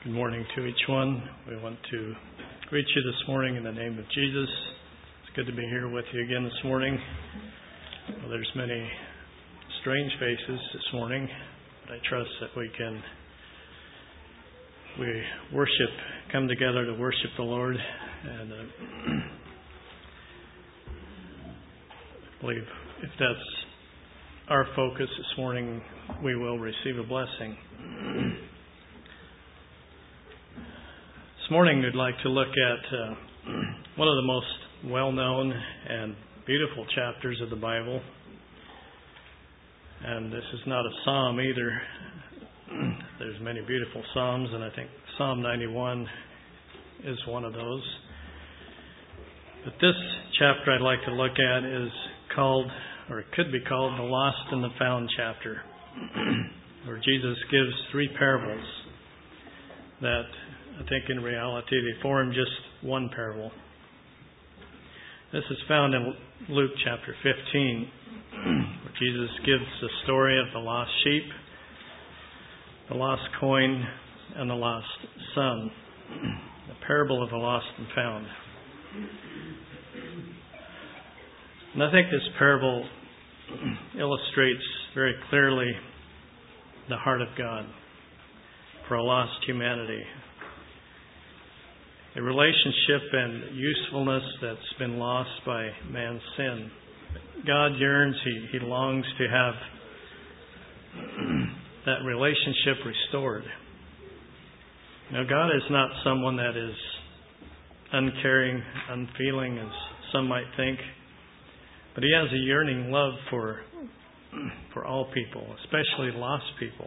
Good morning to each one. We want to greet you this morning in the name of Jesus. It's good to be here with you again this morning. Well, there's many strange faces this morning, but I trust that we come together to worship the Lord, and I believe if that's our focus this morning, we will receive a blessing. This morning we'd like to look at one of the most well-known and beautiful chapters of the Bible. And this is not a psalm either. There's many beautiful psalms, and I think Psalm 91 is one of those. But this chapter I'd like to look at is called, or it could be called, the Lost and the Found chapter, where Jesus gives three parables that I think in reality they form just one parable. This is found in Luke chapter 15, where Jesus gives the story of the lost sheep, the lost coin, and the lost son. The parable of the lost and found. And I think this parable illustrates very clearly the heart of God for a lost humanity. A relationship and usefulness that's been lost by man's sin. God yearns, He longs to have that relationship restored. Now, God is not someone that is uncaring, unfeeling, as some might think, but He has a yearning love for all people, especially lost people.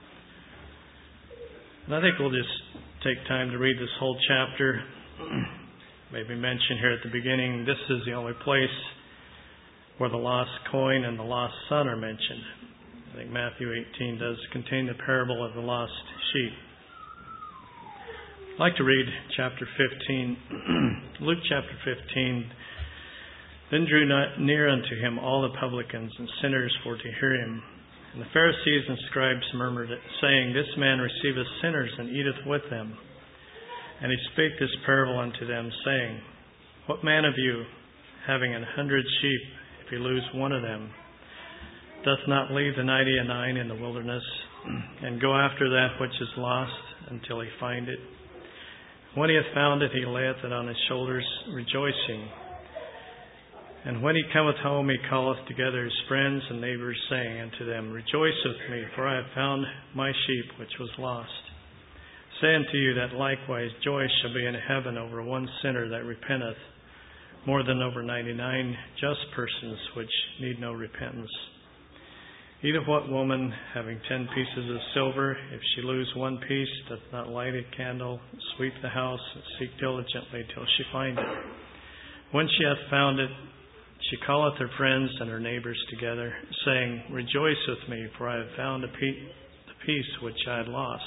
And I think we'll just take time to read this whole chapter. Maybe mention here at the beginning, this is the only place where the lost coin and the lost son are mentioned. I think Matthew 18 does contain the parable of the lost sheep. I'd like to read chapter 15. Luke chapter 15. Then drew near unto him all the publicans and sinners for to hear him. And the Pharisees and scribes murmured, saying, This man receiveth sinners and eateth with them. And he spake this parable unto them, saying, What man of you, having 100 sheep, if he lose one of them, doth not leave the 99 in the wilderness, and go after that which is lost until he find it? When he hath found it, he layeth it on his shoulders, rejoicing. And when he cometh home, he calleth together his friends and neighbors, saying unto them, Rejoice with me, for I have found my sheep which was lost. Say unto you that likewise joy shall be in heaven over one sinner that repenteth, more than over 99 just persons which need no repentance. Either what woman, having 10 pieces of silver, if she lose one piece, doth not light a candle, sweep the house, and seek diligently till she find it? When she hath found it, she calleth her friends and her neighbors together, saying, Rejoice with me, for I have found the piece which I had lost.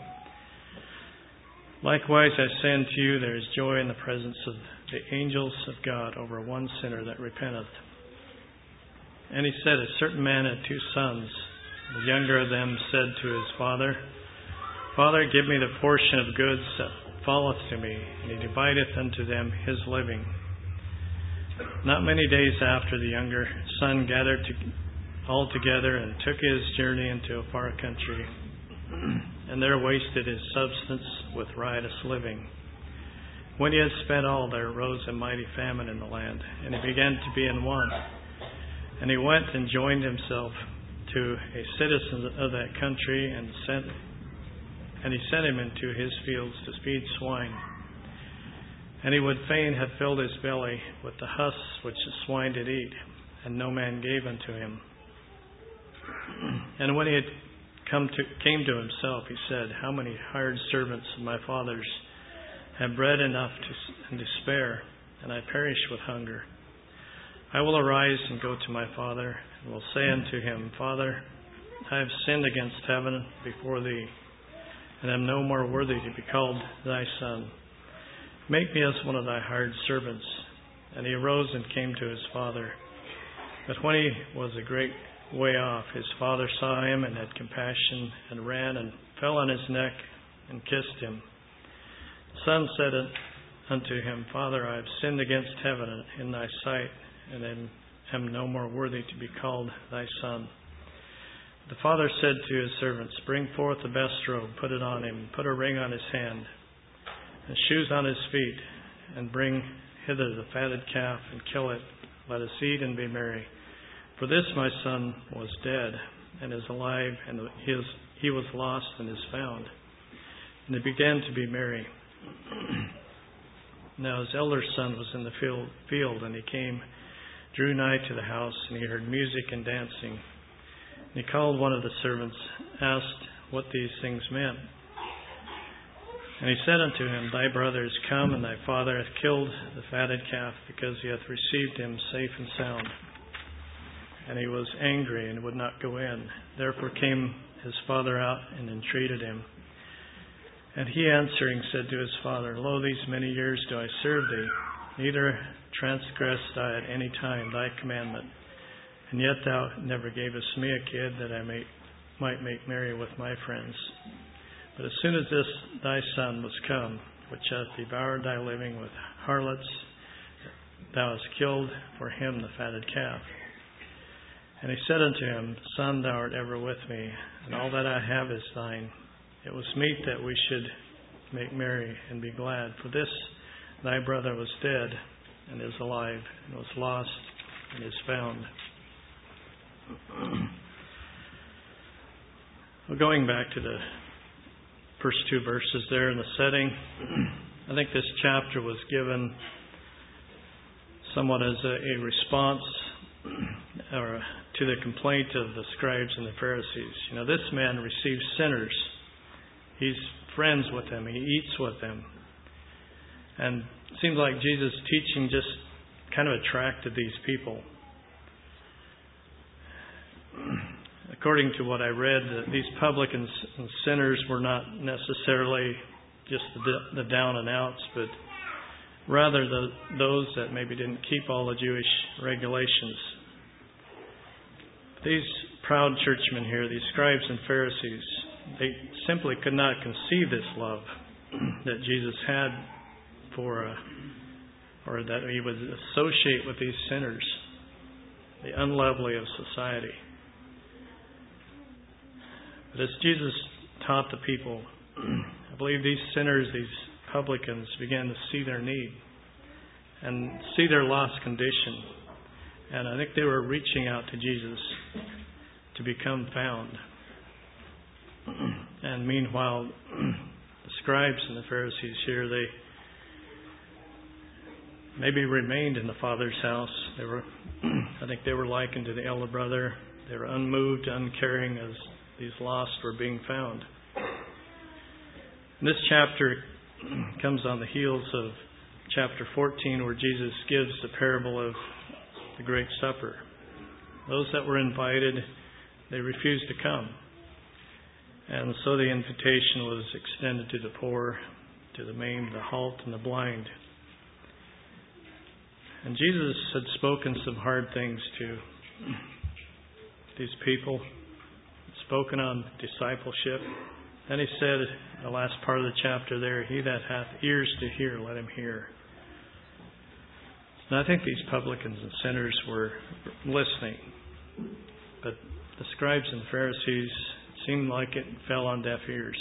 Likewise, I say unto you, there is joy in the presence of the angels of God over one sinner that repenteth. And he said, A certain man had 2 sons. The younger of them said to his father, Father, give me the portion of goods that falleth to me. And he divideth unto them his living. Not many days after, the younger son gathered all together and took his journey into a far country, and there wasted his substance with riotous living. When he had spent all, there arose a mighty famine in the land, and he began to be in want. And he went and joined himself to a citizen of that country, and he sent him into his fields to feed swine. And he would fain have filled his belly with the husks which the swine did eat, and no man gave unto him. And when he had came to himself, he said, How many hired servants of my father's have bread enough and to spare, and I perish with hunger? I will arise and go to my father, and will say unto him, Father, I have sinned against heaven before thee, and am no more worthy to be called thy son. Make me as one of thy hired servants. And he arose and came to his father. But when he was a great way off, his father saw him and had compassion, and ran and fell on his neck and kissed him. The son said unto him, Father, I have sinned against heaven and in thy sight, and am no more worthy to be called thy son. The father said to his servants, Bring forth the best robe, put it on him, put a ring on his hand, and shoes on his feet, and bring hither the fatted calf, and kill it. Let us eat and be merry. For this my son was dead, and is alive, and he was lost, and is found. And they began to be merry. Now his elder son was in the field, and he came, drew nigh to the house, and he heard music and dancing. And he called one of the servants, asked what these things meant. And he said unto him, Thy brother is come, and thy father hath killed the fatted calf, because he hath received him safe and sound. And he was angry, and would not go in. Therefore came his father out, and entreated him. And he answering said to his father, Lo, these many years do I serve thee, neither transgressed I at any time thy commandment. And yet thou never gavest me a kid, that I might make merry with my friends. But as soon as this thy son was come, which hath devoured thy living with harlots, thou hast killed for him the fatted calf. And he said unto him, Son, thou art ever with me, and all that I have is thine. It was meet that we should make merry and be glad. For this thy brother was dead, and is alive, and was lost, and is found. Well, going back to the first two verses there in the setting, I think this chapter was given somewhat as a response or to the complaint of the scribes and the Pharisees. You know, this man receives sinners. He's friends with them. He eats with them. And it seems like Jesus' teaching just kind of attracted these people. According to what I read, these publicans and sinners were not necessarily just the down and outs, but rather those that maybe didn't keep all the Jewish regulations. These proud churchmen here, these scribes and Pharisees, they simply could not conceive this love that Jesus had for, or that he would associate with these sinners, the unlovely of society. But as Jesus taught the people, I believe these sinners, these publicans, began to see their need and see their lost condition. And I think they were reaching out to Jesus to become found. And meanwhile, the scribes and the Pharisees here, they maybe remained in the Father's house. I think they were likened to the elder brother. They were unmoved, uncaring as these lost were being found. And this chapter comes on the heels of chapter 14, where Jesus gives the parable of the Great Supper. Those that were invited, they refused to come. And so the invitation was extended to the poor, to the maimed, the halt, and the blind. And Jesus had spoken some hard things to these people, spoken on discipleship. Then he said, in the last part of the chapter there, He that hath ears to hear, let him hear. And I think these publicans and sinners were listening. But the scribes and Pharisees seemed like it fell on deaf ears.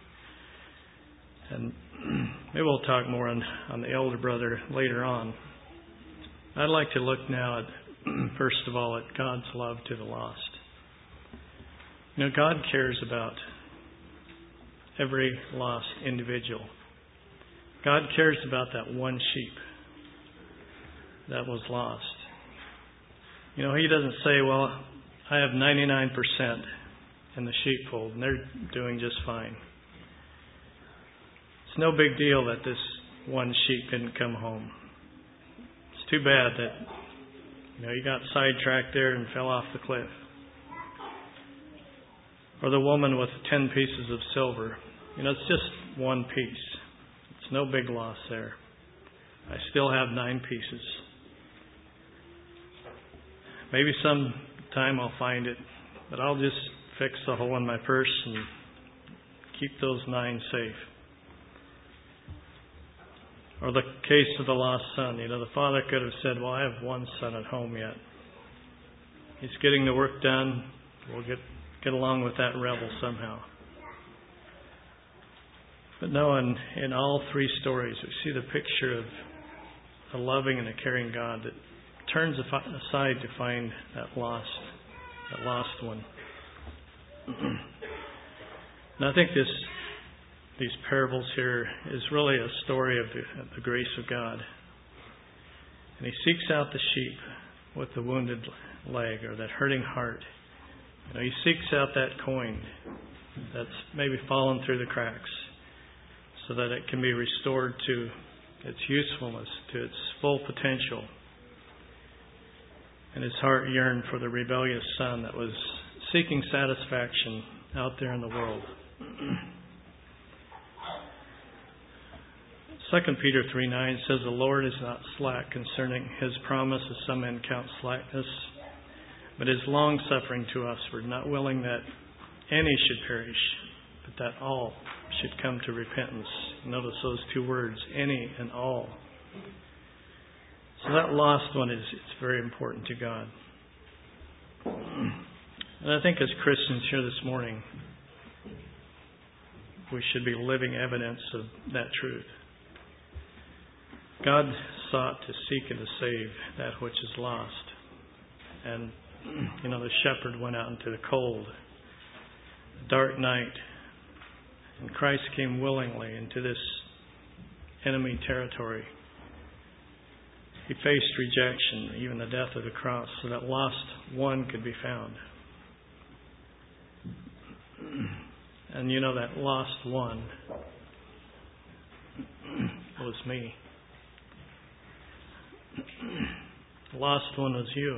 And maybe we'll talk more on the elder brother later on. I'd like to look now at, first of all, at God's love to the lost. You know, God cares about every lost individual. God cares about that one sheep that was lost. You know, He doesn't say, well, I have 99% in the sheepfold and they're doing just fine. It's no big deal that this one sheep didn't come home. It's too bad that, you know, he got sidetracked there and fell off the cliff. Or the woman with 10 pieces of silver. You know, it's just one piece. It's no big loss there. I still have 9 pieces. Maybe sometime I'll find it, but I'll just fix the hole in my purse and keep those 9 safe. Or the case of the lost son. The father could have said, well, I have one son at home yet. He's getting the work done. We'll get along with that rebel somehow. But no, in all 3 stories, we see the picture of a loving and a caring God that turns aside to find that lost one. And I think these parables here is really a story of the grace of God. And He seeks out the sheep with the wounded leg or that hurting heart. He seeks out that coin that's maybe fallen through the cracks so that it can be restored to its usefulness, to its full potential. And His heart yearned for the rebellious son that was seeking satisfaction out there in the world. 2 Peter 3:9 says, the Lord is not slack concerning His promise, as some men count slackness, but is long-suffering to us. We're not willing that any should perish, but that all should come to repentance. Notice those 2 words, any and all. So that lost one it's very important to God. And I think as Christians here this morning, we should be living evidence of that truth. God sought to seek and to save that which is lost. And, the shepherd went out into the cold, dark night, and Christ came willingly into this enemy territory. He faced rejection, even the death of the cross, so that lost one could be found. And that lost one was me. The lost one was you.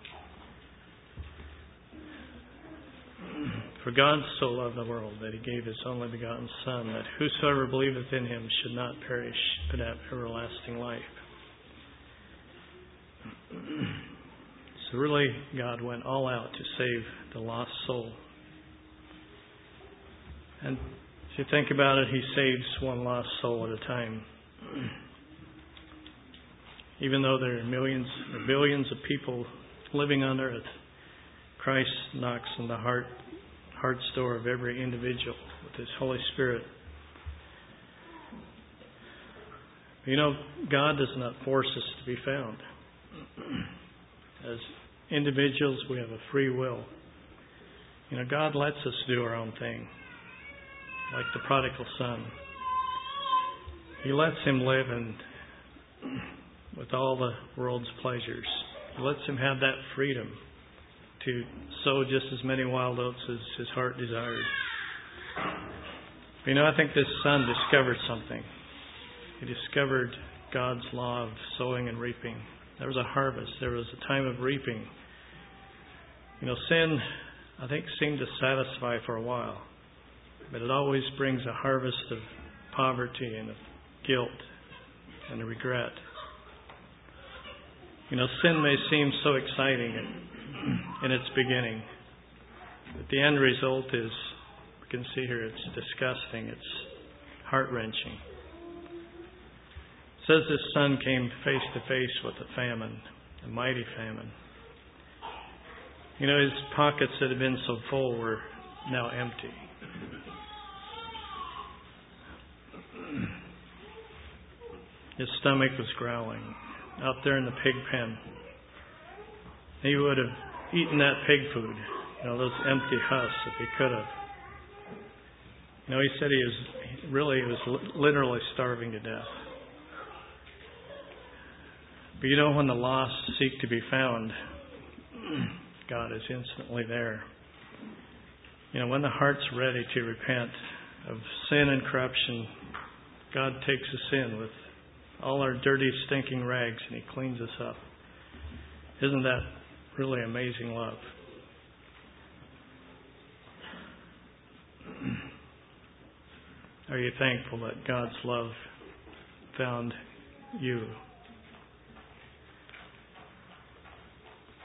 For God so loved the world that He gave His only begotten Son, that whosoever believeth in Him should not perish, but have everlasting life. So really, God went all out to save the lost soul. And if you think about it, He saves one lost soul at a time. Even though there are millions or billions of people living on earth, Christ knocks on the heart door of every individual with His Holy Spirit. God does not force us to be found. As individuals, we have a free will. God lets us do our own thing. Like the prodigal son. He lets him live with all the world's pleasures. He lets him have that freedom to sow just as many wild oats as his heart desired. I think this son discovered something. He discovered God's law of sowing and reaping. There was a harvest. There was a time of reaping. Sin, I think, seemed to satisfy for a while. But it always brings a harvest of poverty and of guilt and regret. Sin may seem so exciting in its beginning. But the end result is, we can see here, it's disgusting. It's heart-wrenching. It says this son came face to face with a famine, a mighty famine. His pockets that had been so full were now empty. His stomach was growling out there in the pig pen. He would have eaten that pig food, those empty husks, if he could have. He said he was literally starving to death. But when the lost seek to be found, God is instantly there. When the heart's ready to repent of sin and corruption, God takes us in with all our dirty, stinking rags and He cleans us up. Isn't that really amazing love? Are you thankful that God's love found you?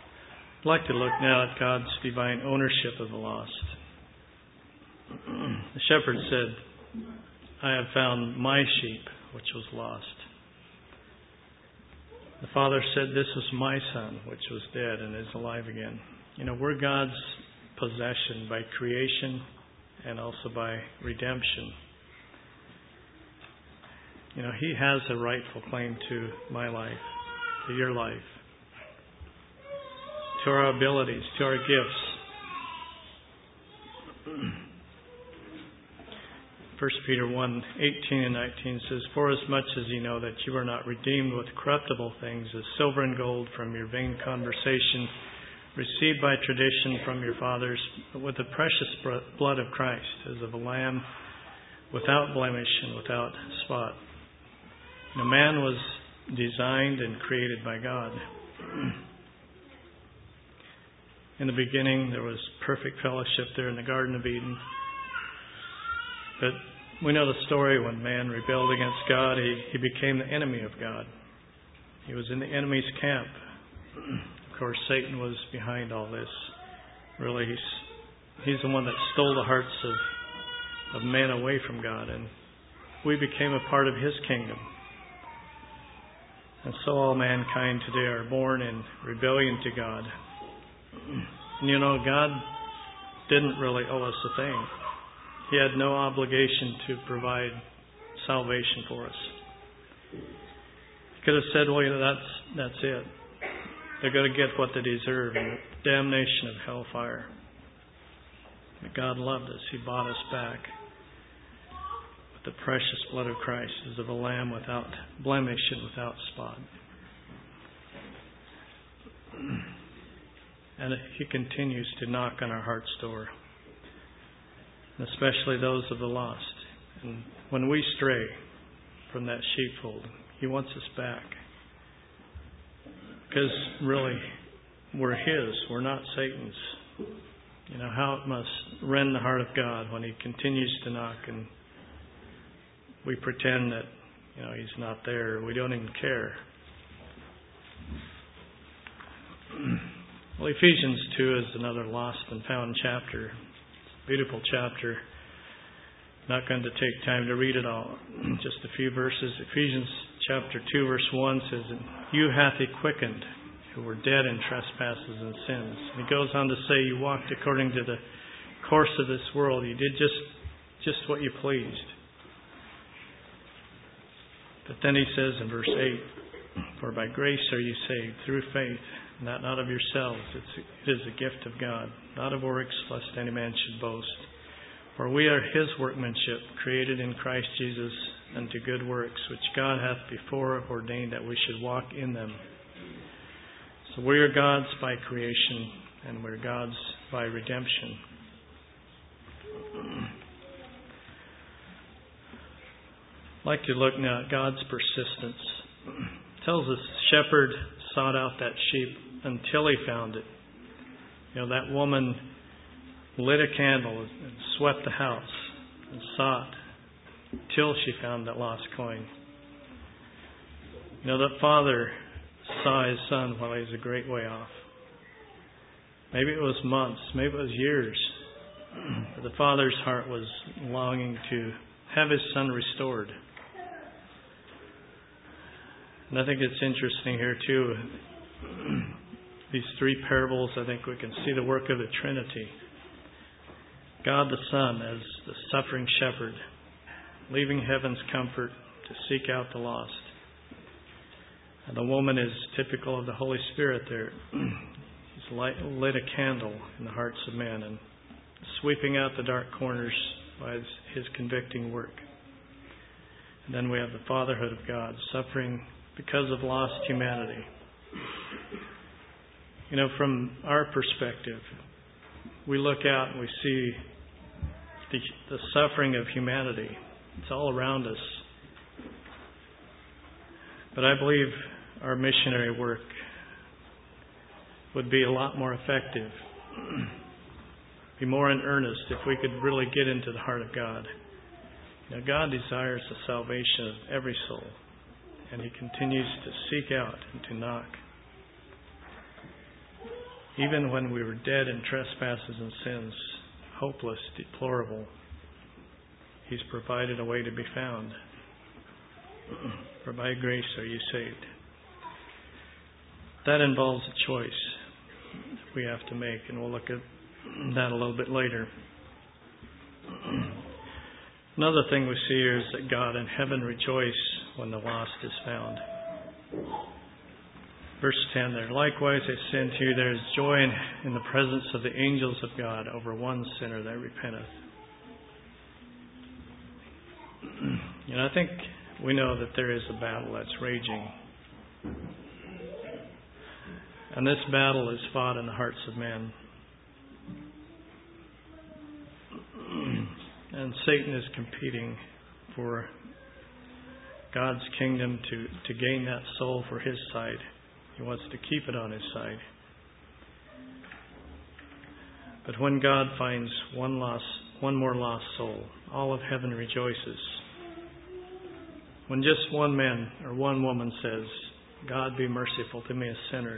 I'd like to look now at God's divine ownership of the lost. The shepherd said, I have found my sheep, which was lost. The father said, this is my son, which was dead and is alive again. We're God's possession by creation and also by redemption. He has a rightful claim to my life, to your life, to our abilities, to our gifts. 1 Peter 1:18 and 19 says, for as much as you know that you are not redeemed with corruptible things as silver and gold from your vain conversation received by tradition from your fathers, but with the precious blood of Christ, as of a lamb without blemish and without spot. Man was designed and created by God. In the beginning, there was perfect fellowship there in the Garden of Eden. But we know the story when man rebelled against God, he became the enemy of God. He was in the enemy's camp. Of course, Satan was behind all this. Really, he's the one that stole the hearts of men away from God. And we became a part of his kingdom. And so all mankind today are born in rebellion to God. And God didn't really owe us a thing. He had no obligation to provide salvation for us. He could have said, well, that's it. They're going to get what they deserve in the damnation of hellfire. But God loved us. He bought us back with the precious blood of Christ as of a lamb without blemish and without spot. And He continues to knock on our heart's door, and especially those of the lost. And when we stray from that sheepfold, He wants us back. Because really, we're His, we're not Satan's. How it must rend the heart of God when He continues to knock and we pretend that He's not there. We don't even care. Well, Ephesians 2 is another lost and found chapter. Beautiful chapter. Not going to take time to read it all. Just a few verses. Ephesians chapter 2 verse 1 says, you hath He quickened, who were dead in trespasses and sins. And he goes on to say, you walked according to the course of this world. You did just what you pleased. But then he says in verse 8, for by grace are you saved through faith, and that not of yourselves. It is a gift of God, not of works, lest any man should boast. For we are His workmanship, created in Christ Jesus unto good works, which God hath before ordained that we should walk in them. So we are God's by creation, and we're God's by redemption. I'd like to look now at God's persistence. It tells us the shepherd sought out that sheep until he found it. That woman lit a candle and swept the house and sought till she found that lost coin. That father saw his son while he was a great way off. Maybe it was months, maybe it was years. But the father's heart was longing to have his son restored. And I think it's interesting here too. These three parables, I think we can see the work of the Trinity. God the Son as the suffering shepherd, leaving heaven's comfort to seek out the lost. And the woman is typical of the Holy Spirit there. He's lit a candle in the hearts of men and sweeping out the dark corners by His convicting work. And then we have the fatherhood of God, suffering because of lost humanity. From our perspective, we look out and we see the suffering of humanity. It's all around us. But I believe our missionary work would be a lot more effective, be more in earnest if we could really get into the heart of God. God desires the salvation of every soul, and He continues to seek out and to knock. Even when we were dead in trespasses and sins, hopeless, deplorable, He's provided a way to be found. For by grace are you saved. That involves a choice we have to make, and we'll look at that a little bit later. Another thing we see here is that God in heaven rejoice when the lost is found. Verse 10 there, likewise I say unto you, there is joy in the presence of the angels of God over one sinner that repenteth. I think we know that there is a battle that's raging. And this battle is fought in the hearts of men. And Satan is competing for God's kingdom to gain that soul for his side. He wants to keep it on his side. But when God finds one more lost soul, all of heaven rejoices. When just one man or one woman says, God be merciful to me, a sinner.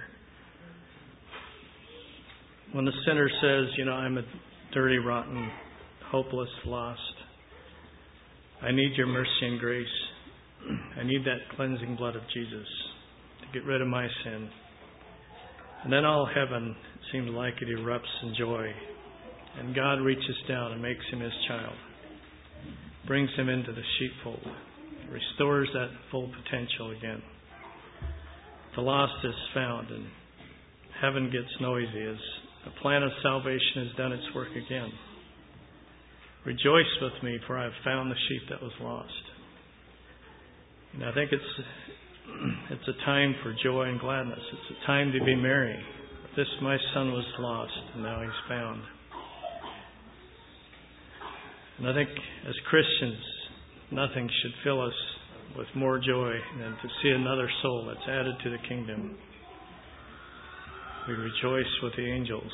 When the sinner says, I'm a dirty, rotten, hopeless, lost. I need your mercy and grace. I need that cleansing blood of Jesus to get rid of my sin. And then all heaven, it seems like it erupts in joy. And God reaches down and makes him his child. Brings him into the sheepfold. Restores that full potential again. The lost is found and heaven gets noisy as the plan of salvation has done its work again. Rejoice with me, for I have found the sheep that was lost. And I think it's a time for joy and gladness. It's a time to be merry. This my son was lost, and now he's found. And I think as Christians, nothing should fill us with more joy than to see another soul that's added to the kingdom. We rejoice with the angels.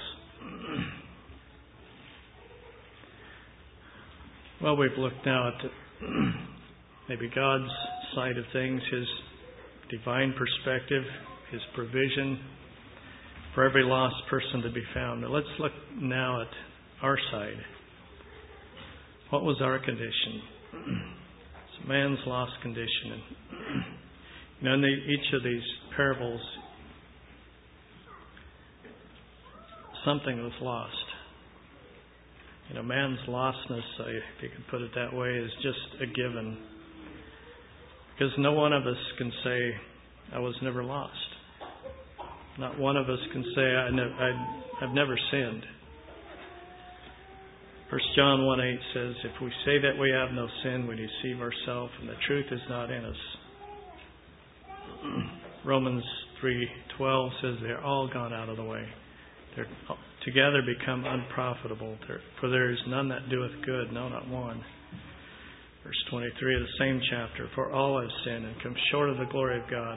Well, we've looked now at maybe God's side of things, His divine perspective, His provision for every lost person to be found. But let's look now at our side. What was our condition? It's man's lost condition. And in each of these parables, something was lost. Man's lostness, if you can put it that way, is just a given. Because no one of us can say, I was never lost. Not one of us can say, I've never sinned. 1 John 1:8 says, if we say that we have no sin, we deceive ourselves, and the truth is not in us. Romans 3:12 says they're all gone out of the way. They're together become unprofitable. For there is none that doeth good, no, not one. Verse 23 of the same chapter, for all have sinned and come short of the glory of God.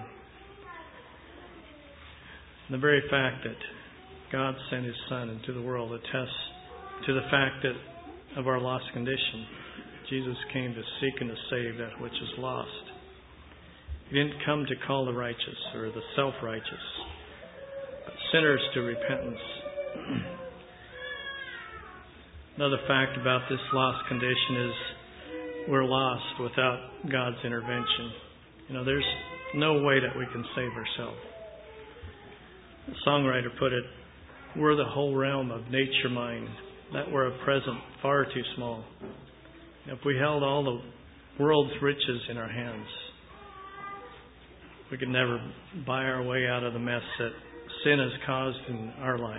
And the very fact that God sent His Son into the world attests to the fact that of our lost condition. Jesus came to seek and to save that which is lost. He didn't come to call the righteous or the self-righteous, but sinners to repentance. Another fact about this lost condition is we're lost without God's intervention. There's no way that we can save ourselves. The songwriter put it, we're the whole realm of nature mind, that were a present far too small. If we held all the world's riches in our hands, we could never buy our way out of the mess that sin has caused in our life.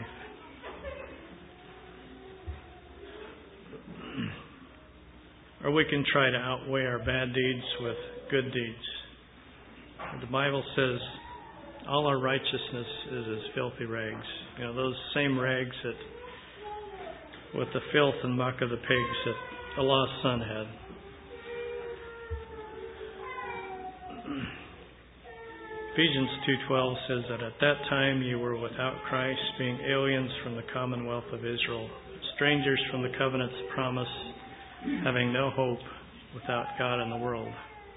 Or we can try to outweigh our bad deeds with good deeds. The Bible says all our righteousness is as filthy rags. Those same rags that with the filth and muck of the pigs that the lost son had. Ephesians 2:12 says that at that time you were without Christ, being aliens from the commonwealth of Israel, strangers from the covenant's promise, having no hope, without God in the world.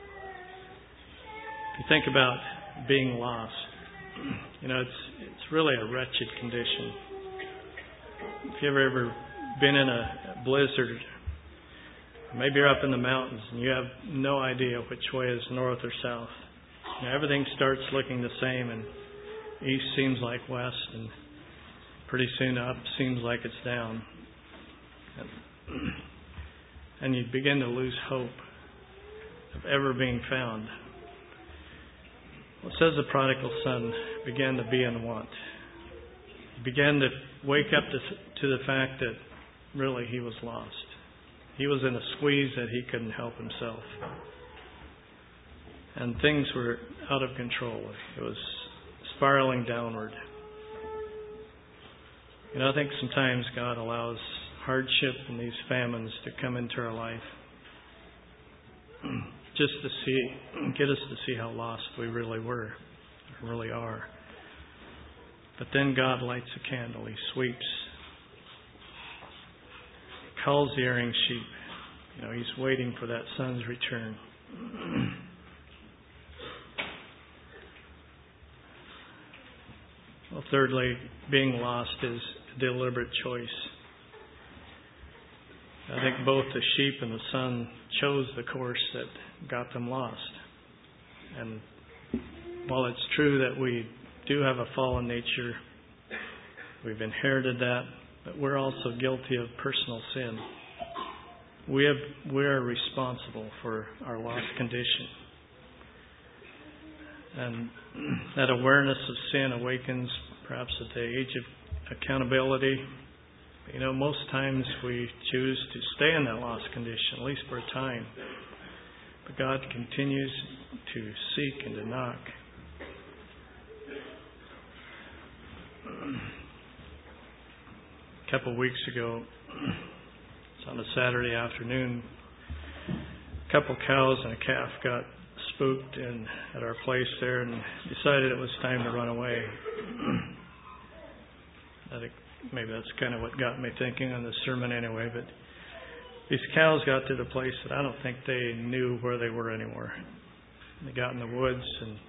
If you think about being lost, it's really a wretched condition. If you've ever been in a blizzard Maybe you're up in the mountains and you have no idea which way is north or south. Everything starts looking the same, and east seems like west, and pretty soon up seems like it's down. And you begin to lose hope of ever being found. Well, it says the prodigal son began to be in want. He began to wake up to the fact that really he was lost. He was in a squeeze that he couldn't help himself. And things were out of control. It was spiraling downward. I think sometimes God allows hardship and these famines to come into our life just to get us to see how lost we really were, or really are. But then God lights a candle. He sweeps, calls the erring sheep. He's waiting for that son's return. Well, thirdly, being lost is a deliberate choice. I think both the sheep and the son chose the course that got them lost. And while it's true that we do have a fallen nature, we've inherited that, but we're also guilty of personal sin. We are responsible for our lost condition. And that awareness of sin awakens perhaps at the age of accountability. Most times we choose to stay in that lost condition, at least for a time. But God continues to seek and to knock. A couple of weeks ago, it's on a Saturday afternoon, a couple of cows and a calf got spooked at our place there and decided it was time to run away. Maybe that's kind of what got me thinking on the sermon anyway, but these cows got to the place that I don't think they knew where they were anymore. They got in the woods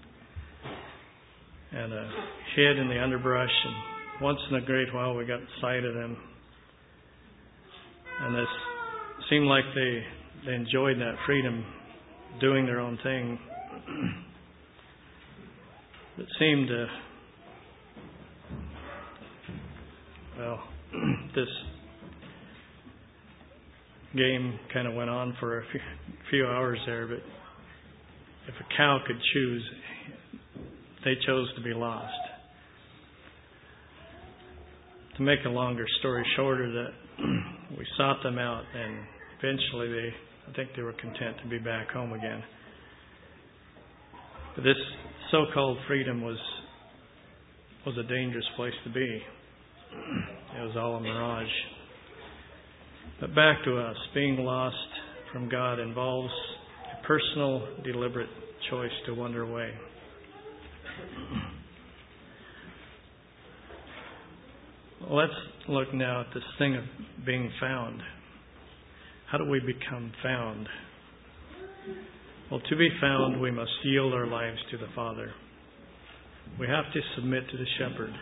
and hid in the underbrush, and once in a great while we got sight of them. And this seemed like they enjoyed that freedom, doing their own thing. It seemed this game kind of went on for a few hours there, but if a cow could choose, they chose to be lost. To make a longer story shorter, that we sought them out, and eventually I think they were content to be back home again. But this so-called freedom was a dangerous place to be. It was all a mirage. But back to us, being lost from God involves a personal, deliberate choice to wander away. Let's look now at this thing of being found. How do we become found? Well, to be found, we must yield our lives to the Father. We have to submit to the Shepherd.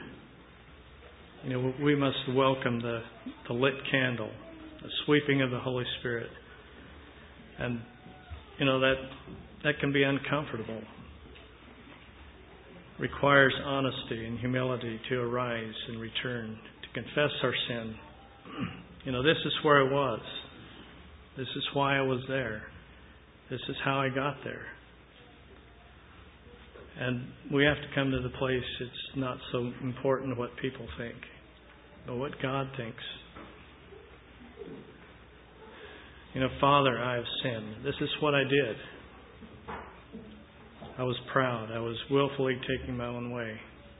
We must welcome the lit candle, the sweeping of the Holy Spirit. And, that can be uncomfortable. Requires honesty and humility to arise and return, to confess our sin. This is where I was. This is why I was there. This is how I got there. And we have to come to the place it's not so important what people think, but what God thinks. Father, I have sinned. This is what I did. I was proud. I was willfully taking my own way.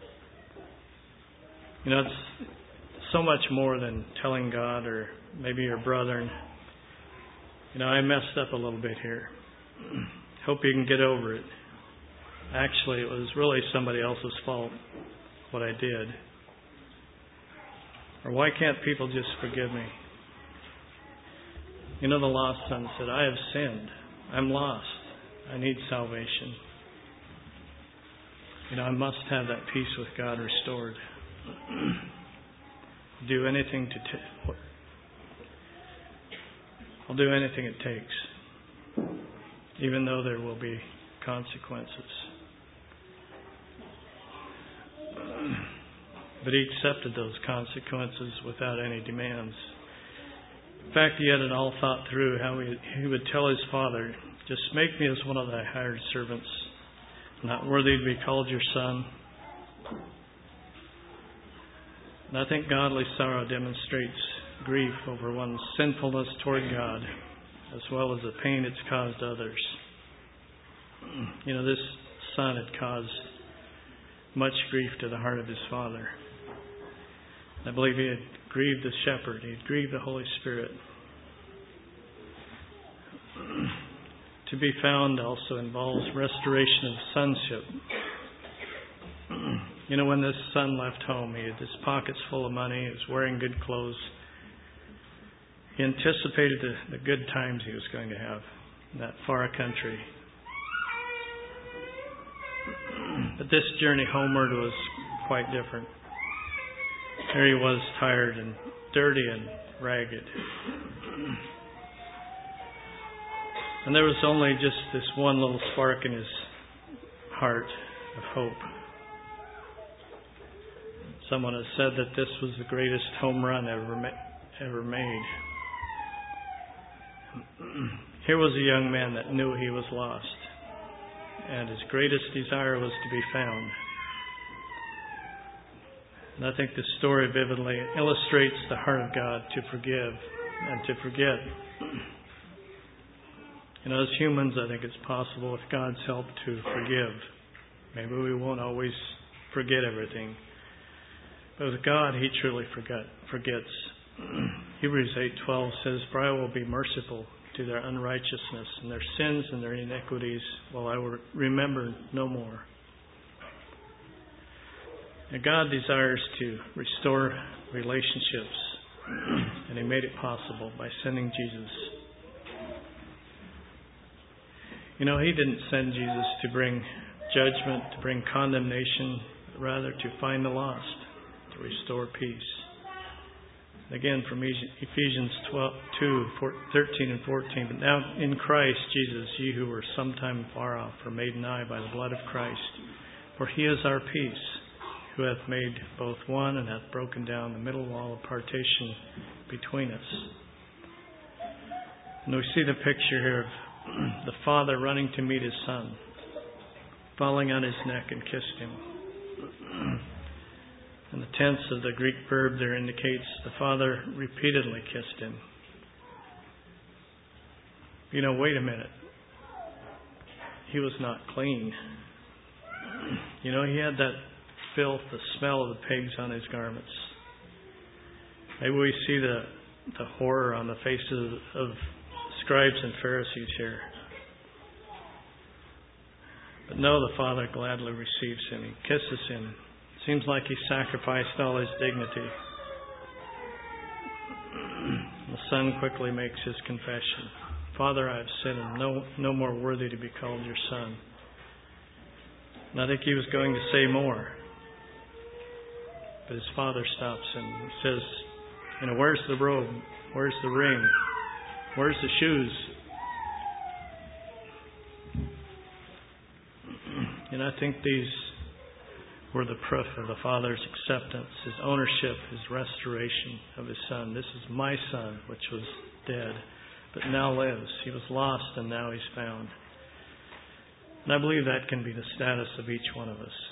It's so much more than telling God or maybe your brother, I messed up a little bit here. Hope you can get over it. Actually, it was really somebody else's fault, what I did. Or why can't people just forgive me? The lost son said, I have sinned. I'm lost. I need salvation. I must have that peace with God restored. Do anything I'll do anything it takes, even though there will be consequences. But he accepted those consequences without any demands. In fact, he had it all thought through how he would tell his father, just make me as one of thy hired servants, not worthy to be called your son. And I think godly sorrow demonstrates grief over one's sinfulness toward God, as well as the pain it's caused others. This son had caused much grief to the heart of his father. I believe he had grieved the shepherd. He had grieved the Holy Spirit. To be found also involves restoration of sonship. When this son left home, he had his pockets full of money. He was wearing good clothes. He anticipated the good times he was going to have in that far country. But this journey homeward was quite different. Here he was, tired and dirty and ragged. And there was only just this one little spark in his heart of hope. Someone has said that this was the greatest home run ever made. Here was a young man that knew he was lost, and his greatest desire was to be found. And I think this story vividly illustrates the heart of God to forgive and to forget. As humans, I think it's possible with God's help to forgive. Maybe we won't always forget everything. But with God, He truly forgets. Hebrews 8:12 says, "For I will be merciful to their unrighteousness, and their sins and their iniquities will I remember no more." And God desires to restore relationships, and He made it possible by sending Jesus. He didn't send Jesus to bring judgment, to bring condemnation, but rather to find the lost, to restore peace. Again, from Ephesians 2:13 and 14. "But now in Christ Jesus, ye who were sometime far off are made nigh by the blood of Christ. For He is our peace, who hath made both one, and hath broken down the middle wall of partition between us." And we see the picture here of the father running to meet his son, falling on his neck and kissed him. And the tense of the Greek verb there indicates the father repeatedly kissed him. Wait a minute. He was not clean. He had that filth, the smell of the pigs on his garments. Maybe we see the horror on the faces of scribes and Pharisees here. But no, the Father gladly receives him. He kisses him. Seems like he sacrificed all his dignity. The Son quickly makes his confession. "Father, I have sinned and no more worthy to be called your son." And I think he was going to say more. But his father stops him and says, "Where's the robe? Where's the ring? Where's the shoes?" And I think these were the proof of the Father's acceptance, His ownership, His restoration of His Son. This is my Son, which was dead, but now lives. He was lost, and now He's found. And I believe that can be the status of each one of us.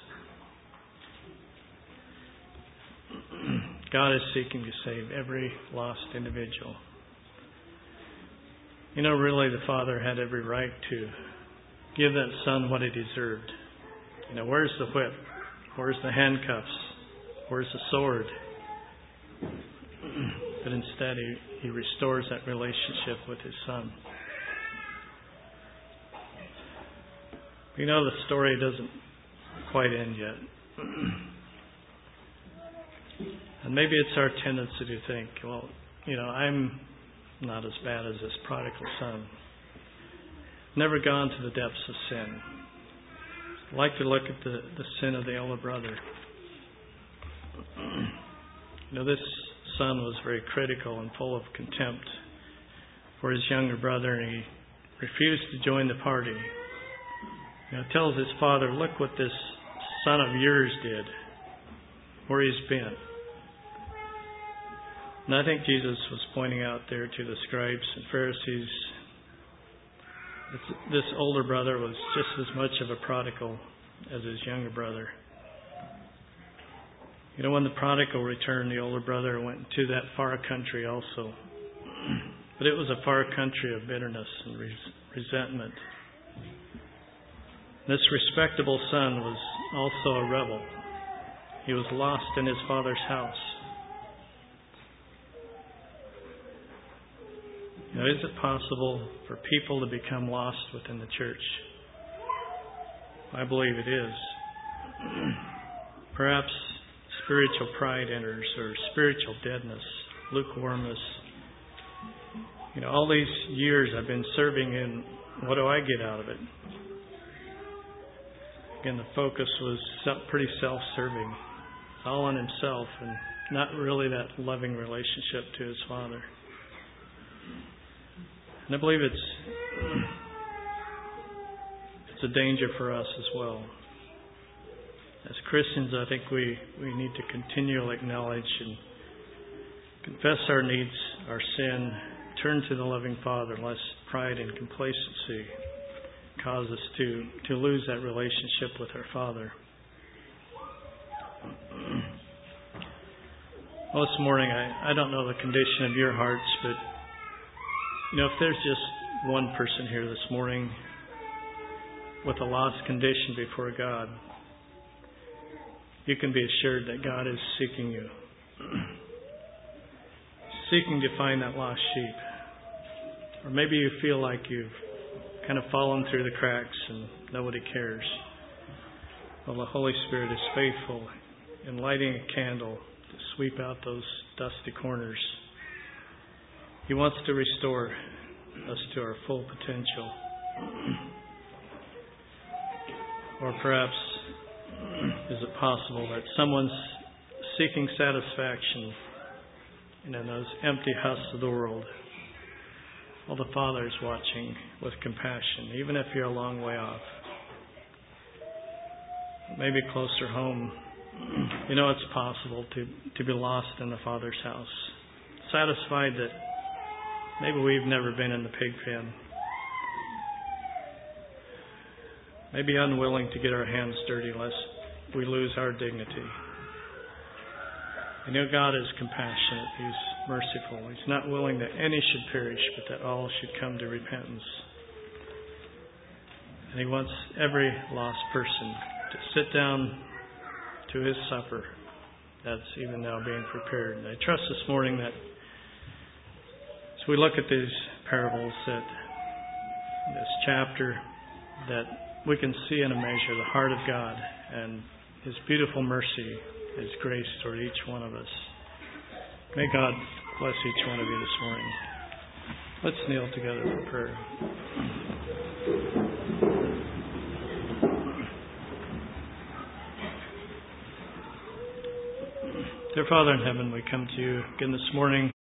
God is seeking to save every lost individual. Really the Father had every right to give that Son what He deserved. Where's the whip? Where's the handcuffs? Where's the sword? But instead He restores that relationship with His Son. The story doesn't quite end yet. And maybe it's our tendency to think, I'm not as bad as this prodigal son. Never gone to the depths of sin. I'd like to look at the sin of the elder brother. This son was very critical and full of contempt for his younger brother, and he refused to join the party. Tells his father, look what this son of yours did, where he's been. And I think Jesus was pointing out there to the scribes and Pharisees, this older brother was just as much of a prodigal as his younger brother. When the prodigal returned, the older brother went to that far country also. But it was a far country of bitterness and resentment. This respectable son was also a rebel. He was lost in his father's house. Is it possible for people to become lost within the church? I believe it is. Perhaps spiritual pride enters, or spiritual deadness, lukewarmness. All these years I've been serving in, what do I get out of it? Again, the focus was pretty self-serving. All on himself and not really that loving relationship to his father. And I believe it's a danger for us as well. As Christians, I think we need to continually acknowledge and confess our needs, our sin, turn to the loving Father, lest pride and complacency cause us to lose that relationship with our Father. Well, this morning, I don't know the condition of your hearts, but if there's just one person here this morning with a lost condition before God, you can be assured that God is seeking you. Seeking to find that lost sheep. Or maybe you feel like you've kind of fallen through the cracks and nobody cares. Well, the Holy Spirit is faithful in lighting a candle to sweep out those dusty corners. He wants to restore us to our full potential. Or perhaps, is it possible that someone's seeking satisfaction in those empty husks of the world? Well, the Father is watching with compassion, even if you're a long way off. Maybe closer home. It's possible to be lost in the Father's house. Satisfied that maybe we've never been in the pig pen. Maybe unwilling to get our hands dirty lest we lose our dignity. God is compassionate. He's merciful. He's not willing that any should perish, but that all should come to repentance. And He wants every lost person to sit down to His supper that's even now being prepared. And I trust this morning that as we look at these parables, that this chapter, that we can see in a measure the heart of God and His beautiful mercy, His grace toward each one of us. May God bless each one of you this morning. Let's kneel together for prayer. Dear Father in heaven, we come to you again this morning.